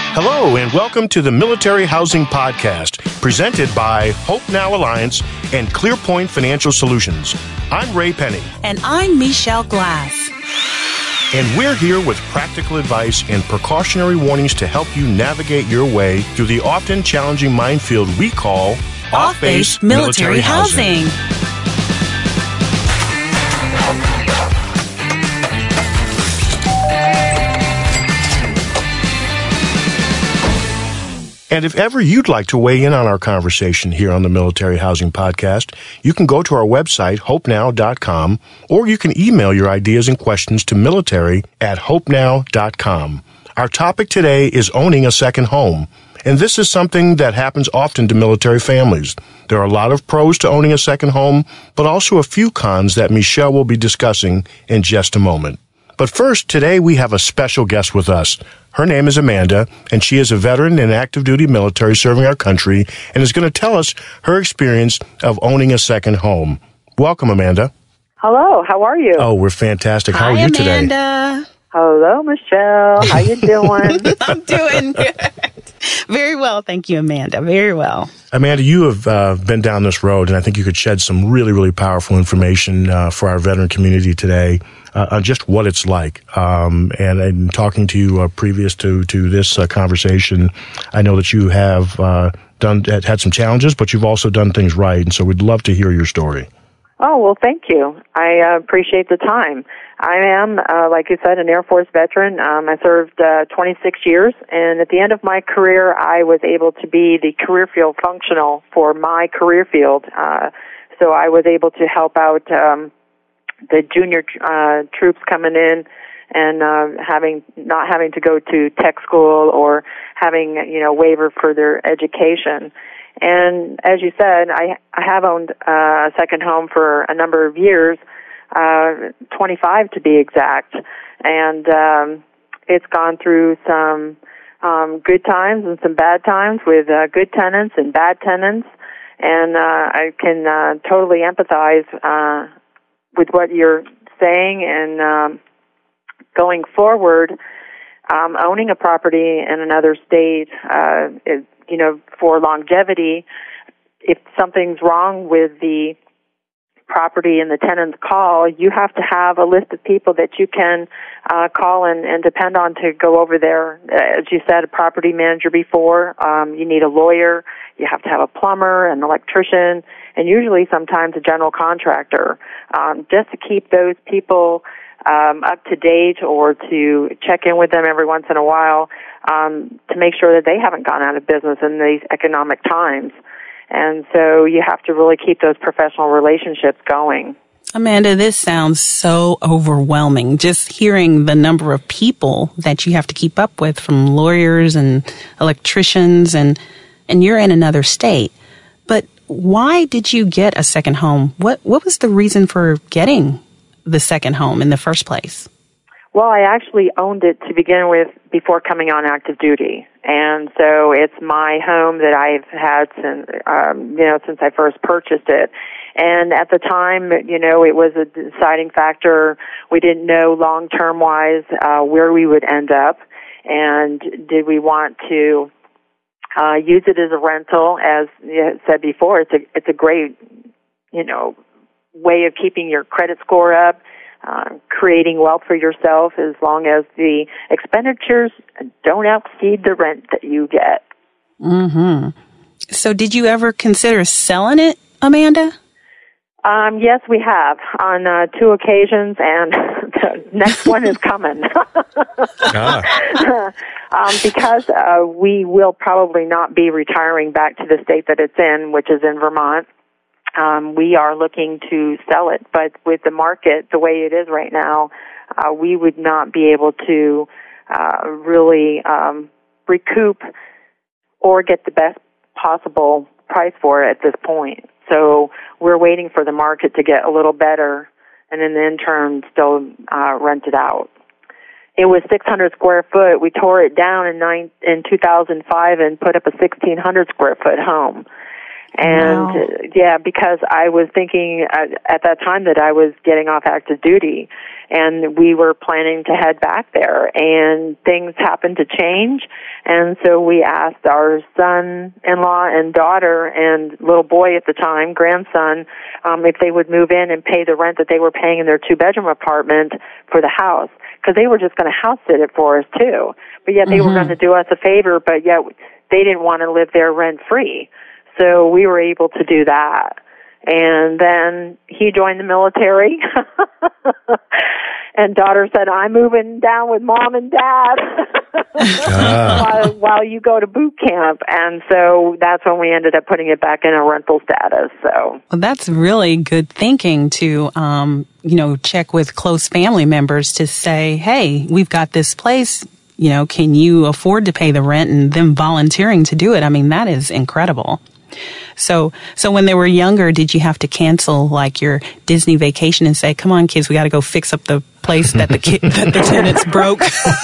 Hello, and welcome to the Military Housing Podcast, presented by Hope Now Alliance and ClearPoint Financial Solutions. I'm Ray Penny. And I'm Michelle Glass. And we're here with practical advice and precautionary warnings to help you navigate your way through the often challenging minefield we call off-base military housing. And if ever you'd like to weigh in on our conversation here on the Military Housing Podcast, you can go to our website, hopenow.com, or you can email your ideas and questions to military@hopenow.com. Our topic today is owning a second home, and this is something that happens often to military families. There are a lot of pros to owning a second home, but also a few cons that Michelle will be discussing in just a moment. But first, today we have a special guest with us. Her name is Amanda, and she is a veteran in active duty military serving our country and is going to tell us her experience of owning a second home. Welcome, Amanda. Hello, how are you? Oh, we're fantastic. How Hi, are you today? Amanda. Hello, Michelle. How you doing? I'm doing good. Very well, thank you, Amanda. Very well. Amanda, you have been down this road, and I think you could shed some really, really powerful information for our veteran community today on just what it's like. And talking to you previous to this conversation, I know that you have had some challenges, but you've also done things right, and so we'd love to hear your story. Oh, well, thank you. I appreciate the time. I am, like you said, an Air Force veteran. I served 26 years, and at the end of my career, I was able to be the career field functional for my career field. So I was able to help out the junior troops coming in and not having to go to tech school or having waiver for their education. And as you said, I have owned a second home for a number of years, 25 to be exact, and it's gone through some good times and some bad times with good tenants and bad tenants, and I can totally empathize with what you're saying. And going forward, owning a property in another state is, for longevity. If something's wrong with the property and the tenants call, you have to have a list of people that you can call and depend on to go over there. As you said, a property manager before. You need a lawyer. You have to have a plumber, an electrician, and usually sometimes a general contractor, just to keep those people up to date or to check in with them every once in a while to make sure that they haven't gone out of business in these economic times. And so you have to really keep those professional relationships going. Amanda, this sounds so overwhelming. Just hearing the number of people that you have to keep up with, from lawyers and electricians, and you're in another state. But why did you get a second home? What was the reason for getting the second home in the first place? Well, I actually owned it to begin with before coming on active duty, and so it's my home that I've had since I first purchased it. And at the time, it was a deciding factor. We didn't know long-term wise where we would end up, and did we want to use it as a rental? As you said before, it's a great way of keeping your credit score up. Creating wealth for yourself as long as the expenditures don't exceed the rent that you get. Mm-hmm. So did you ever consider selling it, Amanda? Yes, we have on 2 occasions, and the next one is coming. Because we will probably not be retiring back to the state that it's in, which is in Vermont. We are looking to sell it, but with the market the way it is right now, we would not be able to really recoup or get the best possible price for it at this point. So we're waiting for the market to get a little better, and in the interim, still rent it out. It was 600 square foot. We tore it down in 2005 and put up a 1,600 square foot home. And because I was thinking at that time that I was getting off active duty, and we were planning to head back there, and things happened to change, and so we asked our son-in-law and daughter and little boy at the time, grandson, if they would move in and pay the rent that they were paying in their 2-bedroom apartment for the house, because they were just going to house sit it for us too. But yet they were going to do us a favor, but yet they didn't want to live there rent-free. So we were able to do that. And then he joined the military. And daughter said, I'm moving down with mom and dad while you go to boot camp. And so that's when we ended up putting it back in a rental status. So well, that's really good thinking to, check with close family members to say, hey, we've got this place. Can you afford to pay the rent, and them volunteering to do it? I mean, that is incredible. So when they were younger, did you have to cancel like your Disney vacation and say, come on, kids, we got to go fix up the place that the tenants broke?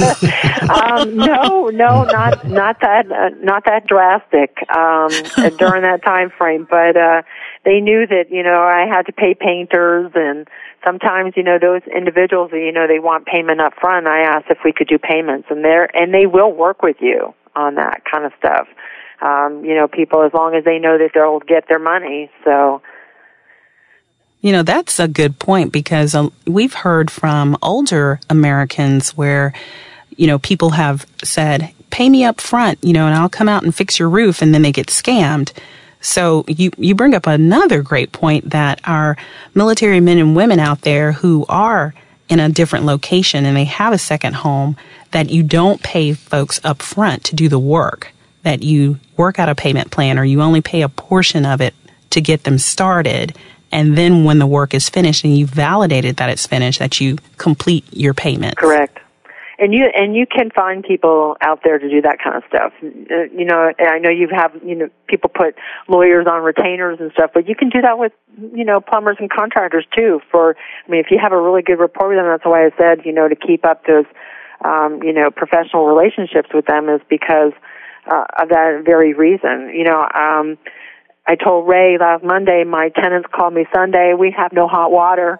No, not that drastic, during that time frame. But, they knew that, I had to pay painters, and sometimes, those individuals, they want payment up front. I asked if we could do payments, and they will work with you on that kind of stuff. People, as long as they know that they'll get their money. So, that's a good point, because we've heard from older Americans where, people have said, pay me up front, and I'll come out and fix your roof, and then they get scammed. So you bring up another great point, that our military men and women out there who are in a different location and they have a second home, that you don't pay folks up front to do the work, that you work out a payment plan, or you only pay a portion of it to get them started. And then when the work is finished and you've validated that it's finished, that you complete your payment. Correct. And you can find people out there to do that kind of stuff. I know you have, people put lawyers on retainers and stuff, but you can do that with, plumbers and contractors too. If you have a really good rapport with them, that's why I said, to keep up those, professional relationships with them, is because of that very reason. I told Ray last Monday, my tenants called me Sunday, we have no hot water.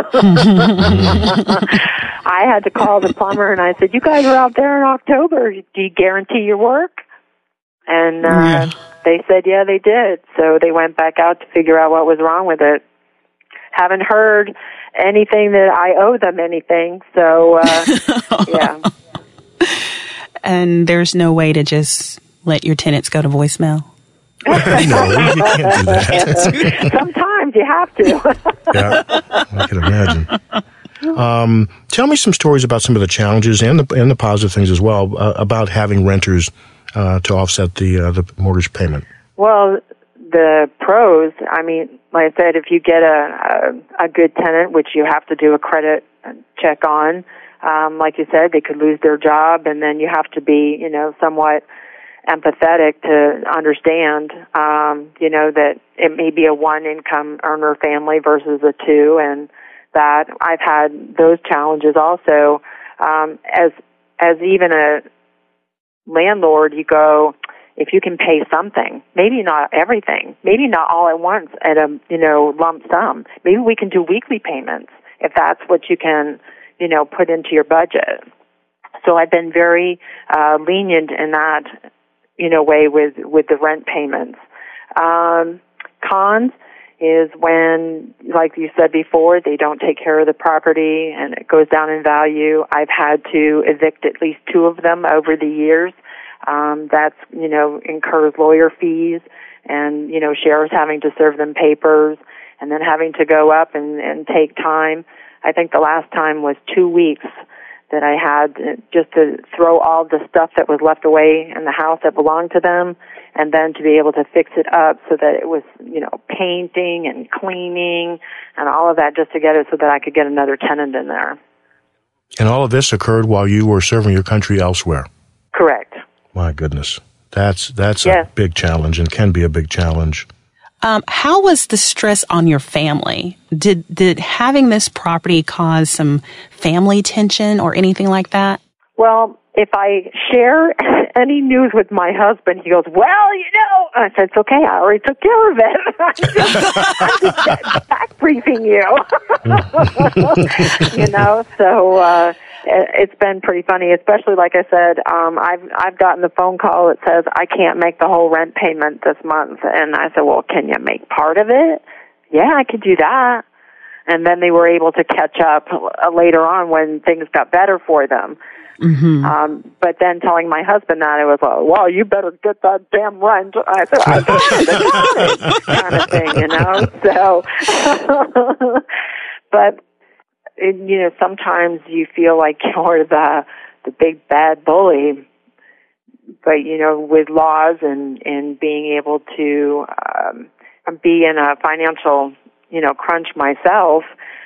I had to call the plumber, and I said, you guys are out there in October. Do you guarantee your work? And they said, yeah, they did. So they went back out to figure out what was wrong with it. Haven't heard anything that I owe them anything. So, yeah. And there's no way to just let your tenants go to voicemail? No, you can't do that. Sometimes you have to. Yeah, I can imagine. Tell me some stories about some of the challenges and the positive things as well about having renters to offset the mortgage payment. Well, the pros, like I said, if you get a good tenant, which you have to do a credit check on, like you said, they could lose their job, and then you have to be, somewhat empathetic to understand, that it may be a one-income earner family versus a two, and that I've had those challenges also. As even a landlord, you go, if you can pay something, maybe not everything, maybe not all at once at a, lump sum. Maybe we can do weekly payments if that's what you can, put into your budget. So I've been very lenient in that, way with the rent payments. Cons is when, like you said before, they don't take care of the property and it goes down in value. I've had to evict at least 2 of them over the years. That's, incurs lawyer fees and, sheriffs having to serve them papers and then having to go up and take time. I think the last time was 2 weeks that I had just to throw all the stuff that was left away in the house that belonged to them, and then to be able to fix it up so that it was, painting and cleaning and all of that, just to get it so that I could get another tenant in there. And all of this occurred while you were serving your country elsewhere? Correct. My goodness. That's a big challenge, and can be a big challenge. How was the stress on your family? Did having this property cause some family tension or anything like that? Well, if I share any news with my husband, he goes, well, I said, it's okay, I already took care of it. I'm just back briefing you. So it's been pretty funny, especially like I said, I've gotten the phone call that says I can't make the whole rent payment this month. And I said, well, can you make part of it? Yeah, I could do that. And then they were able to catch up later on when things got better for them. Mm-hmm. But then telling my husband that, it was like, well, you better get that damn rent. I said, I got it, kind of thing, So, but, sometimes you feel like you're the big bad bully. But, with laws and being able to be in a financial, crunch myself,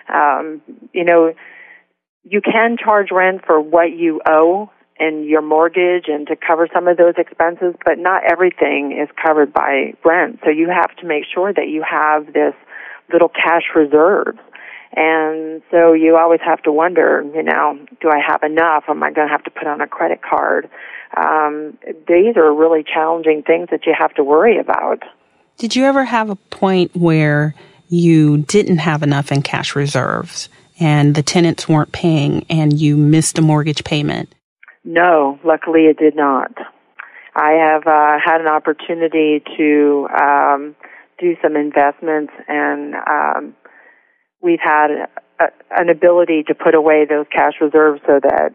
you can charge rent for what you owe and your mortgage and to cover some of those expenses, but not everything is covered by rent. So you have to make sure that you have this little cash reserve. And so you always have to wonder, do I have enough? Am I going to have to put on a credit card? These are really challenging things that you have to worry about. Did you ever have a point where you didn't have enough in cash reserves and the tenants weren't paying and you missed a mortgage payment? No, luckily it did not. I have had an opportunity to do some investments, and we've had an ability to put away those cash reserves so that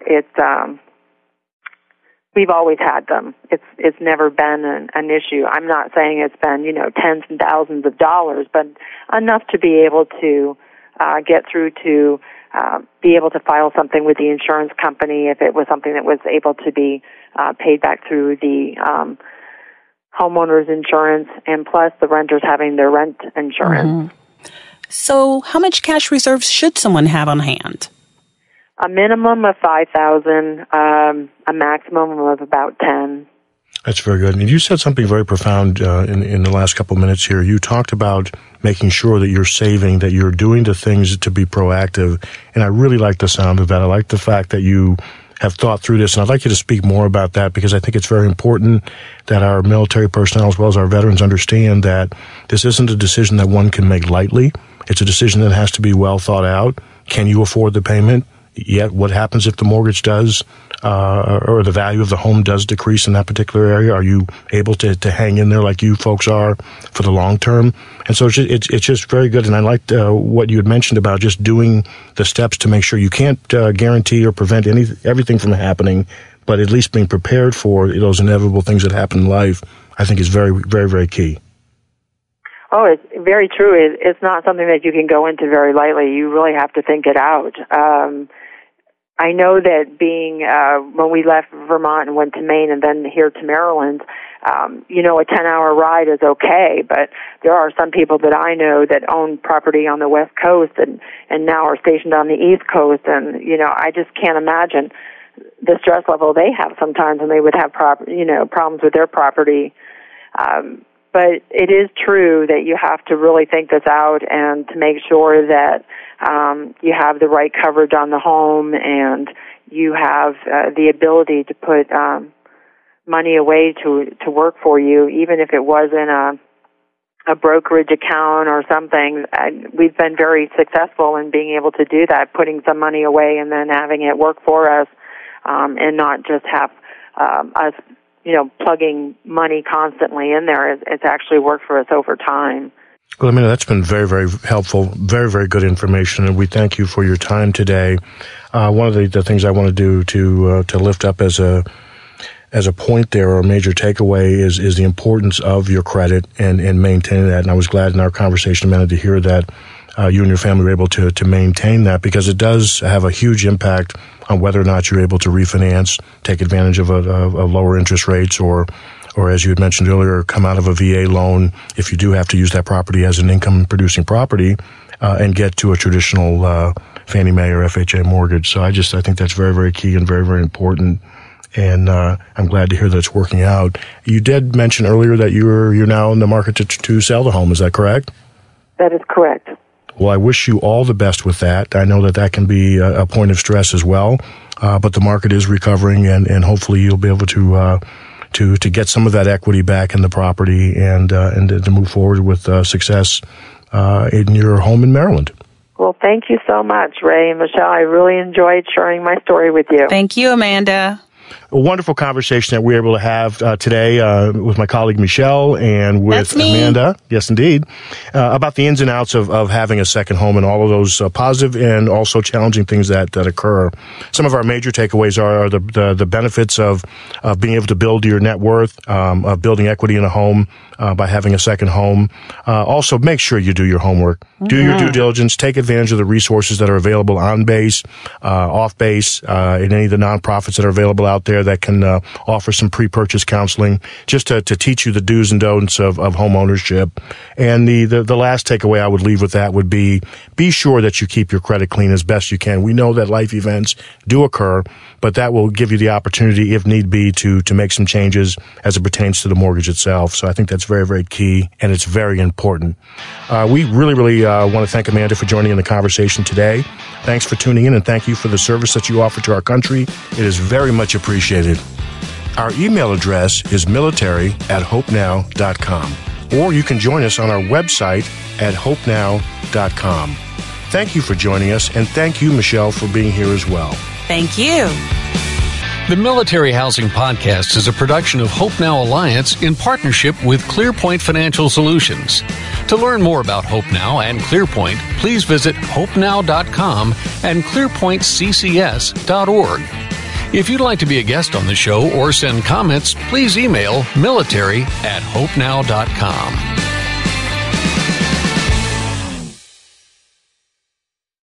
we've always had them. It's never been an issue. I'm not saying it's been, tens and thousands of dollars, but enough to be able to get through to be able to file something with the insurance company if it was something that was able to be paid back through the homeowner's insurance, and plus the renters having their rent insurance. Mm-hmm. So how much cash reserves should someone have on hand? A minimum of $5,000, a maximum of about $10,000. That's very good. And you said something very profound in the last couple of minutes here. You talked about making sure that you're saving, that you're doing the things to be proactive. And I really like the sound of that. I like the fact that you have thought through this. And I'd like you to speak more about that, because I think it's very important that our military personnel as well as our veterans understand that this isn't a decision that one can make lightly. It's a decision that has to be well thought out. Can you afford the payment? Yet, what happens if the mortgage does, or the value of the home does decrease in that particular area? Are you able to hang in there like you folks are for the long term? And so it's just very good. And I liked what you had mentioned about just doing the steps to make sure you can't guarantee or prevent everything from happening, but at least being prepared for those inevitable things that happen in life, I think is very, very, very key. Oh, it's very true. It's not something that you can go into very lightly. You really have to think it out. I know that when we left Vermont and went to Maine and then here to Maryland, a 10-hour ride is okay, but there are some people that I know that own property on the West Coast and now are stationed on the East Coast, and, I just can't imagine the stress level they have sometimes, and they would have problems with their property. But it is true that you have to really think this out and to make sure that you have the right coverage on the home, and you have the ability to put money away to work for you, even if it was in a brokerage account or something. We've been very successful in being able to do that, putting some money away and then having it work for us, and not just have us plugging money constantly in there. It's actually worked for us over time. Well, that's been very, very helpful, very, very good information, and we thank you for your time today. One of the things I want to do to lift up as a point there, or a major takeaway, is the importance of your credit and maintaining that. And I was glad in our conversation, Amanda, to hear that you and your family were able to maintain that, because it does have a huge impact on whether or not you're able to refinance, take advantage of lower interest rates, or as you had mentioned earlier, come out of a VA loan if you do have to use that property as an income-producing property, and get to a traditional Fannie Mae or FHA mortgage. So I think that's very, very key and very, very important. And I'm glad to hear that it's working out. You did mention earlier that you're now in the market to sell the home. Is that correct? That is correct. Well, I wish you all the best with that. I know that can be a point of stress as well, but the market is recovering, and hopefully you'll be able to get some of that equity back in the property and to move forward with success in your home in Maryland. Well, thank you so much, Ray and Michelle. I really enjoyed sharing my story with you. Thank you, Amanda. A wonderful conversation that we were able to have today with my colleague Michelle and with Amanda. Yes, indeed. About the ins and outs of having a second home and all of those positive and also challenging things that occur. Some of our major takeaways are the benefits of being able to build your net worth, of building equity in a home by having a second home. Also, make sure you do your homework. Mm-hmm. Do your due diligence. Take advantage of the resources that are available on base, off base, in any of the nonprofits that are available out there that can offer some pre-purchase counseling just to teach you the do's and don'ts of home ownership. And the last takeaway I would leave with that would be sure that you keep your credit clean as best you can. We know that life events do occur, but that will give you the opportunity, if need be, to make some changes as it pertains to the mortgage itself. So I think that's very, very key, and it's very important. We really, really want to thank Amanda for joining in the conversation today. Thanks for tuning in, and thank you for the service that you offer to our country. It is very much appreciated. Our email address is military@hopenow.com, or you can join us on our website at hopenow.com. Thank you for joining us, and thank you, Michelle, for being here as well. Thank you. The Military Housing Podcast is a production of Hope Now Alliance in partnership with ClearPoint Financial Solutions. To learn more about Hope Now and ClearPoint, please visit hopenow.com and clearpointccs.org. If you'd like to be a guest on the show or send comments, please email military@hopenow.com.